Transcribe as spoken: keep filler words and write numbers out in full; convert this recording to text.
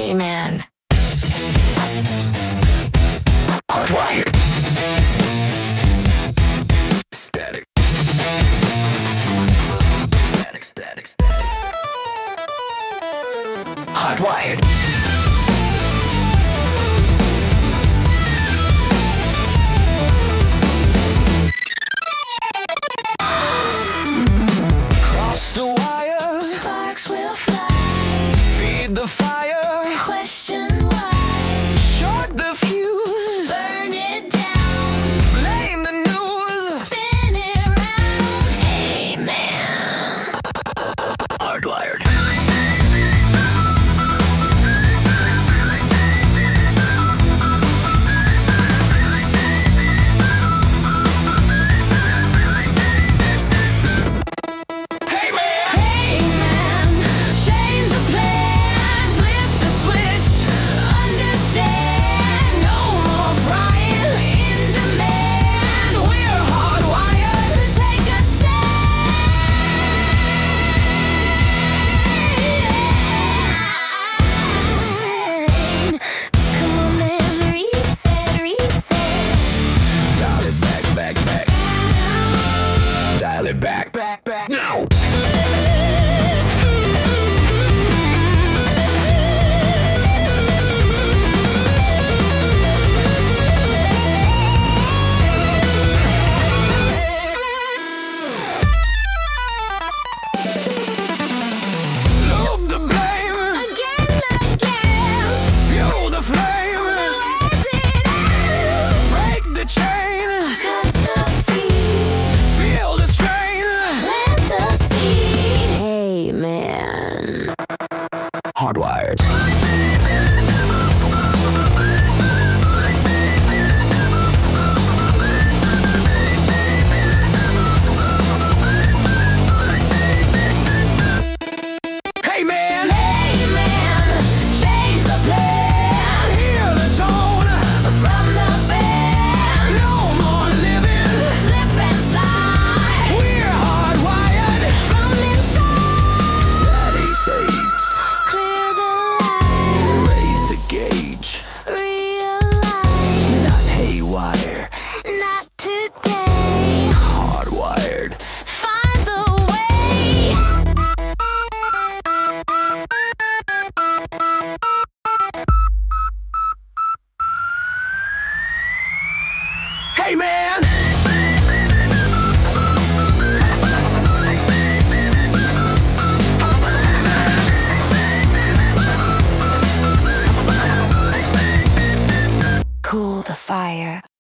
Amen. Hardwired. Static. Static, static, static. Hardwired. Cross the wire. Sparks will fly. Feed the fire. Question why. Short the fuse. Burn it down. Blame the news. Spin it round. Amen. Hardwired. Hey man! Hey man, change the plan. Flip the switch. Understand. No more frying. In demand. We're hardwired to take a stand. Come on, man, reset, reset. Dial it back, back, back. Dial it back, back, back. Now! Load the blame. Again, again. Fuel the flame. Let it out. Break the chain. Cut the feed. Feel the strain. Plant the seed. Hey man. Hardwired. Hey man! Hey man, change the plan. Hear the tone. From the band. No more living. Slip and slide. We're hardwired. From inside. Steady saves. Clear the line. Raise the gauge. Realign. Not haywire. Not today. Hardwired. Find the way. Hey man! Cool the fire.